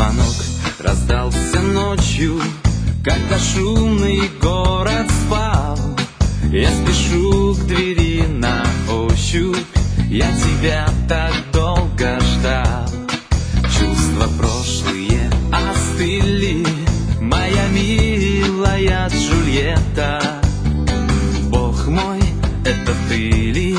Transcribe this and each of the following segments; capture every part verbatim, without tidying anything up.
звонок раздался ночью, когда шумный город спал. Я спешу к двери на ощупь, я тебя так долго ждал. Чувства прошлые остыли, моя милая Джульетта. Бог мой, это ты ли?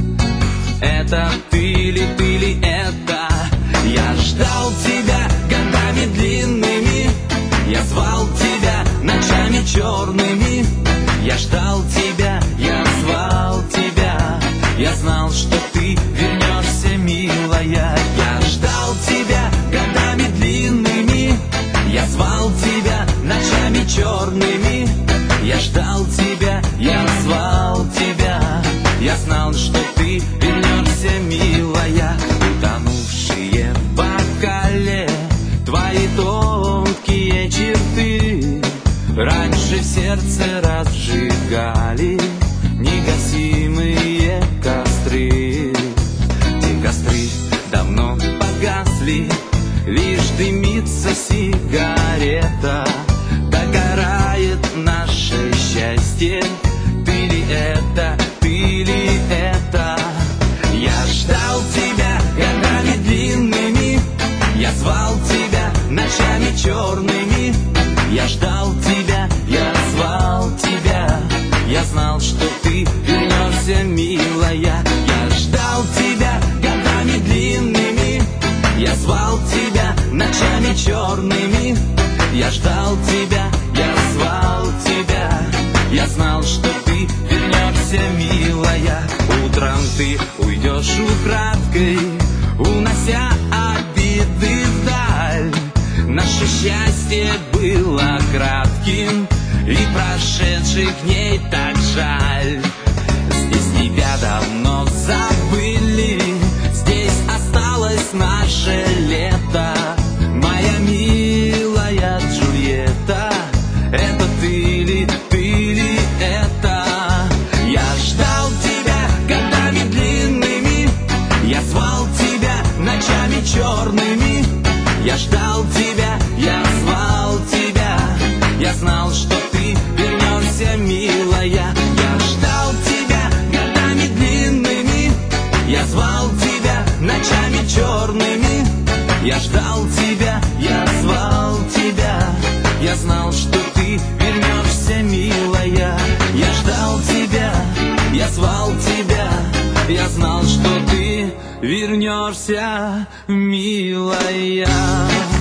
Это ты ли, ты ли это? Я ждал тебя годами длинными, я звал тебя ночами черными. Я ждал тебя, я звал тебя, я знал, что ты вернешься, милая. Я ждал тебя годами длинными, я звал тебя ночами черными. Я ждал тебя, я звал тебя, я знал, что ты вернешься, милая. Утонувшие в бокале твои тонкие черты раньше в сердце разжигали негасимые костры. Те костры давно погасли, лишь дымится сигарета. Догорает наше счастье, ты ли это, ты ли это? Я ждал тебя годами длинными, я звал тебя ночами черными. Я ждал тебя, я звал тебя, я знал, что ты вернешься, милая. Я ждал тебя годами длинными, я звал тебя ночами черными. Я ждал тебя, я звал тебя, я знал, что ты вернешься, милая. Утром ты уйдешь украдкой, унося обиды вдаль. Наше счастье было кратким, и прошедших дней так жаль. Здесь тебя давно забыли, здесь осталось наше лето. Моя милая Джульетта, это ты ли, ты ли это? Я ждал тебя годами длинными, я звал тебя ночами черными. Я ждал тебя, я звал тебя, я знал, что ты вернешься, милая. Я ждал тебя годами длинными, я звал тебя ночами черными. Я ждал тебя, я звал тебя, я знал, что ты вернешься, милая. Я ждал тебя, я звал тебя, я знал, что ты вернешься, милая.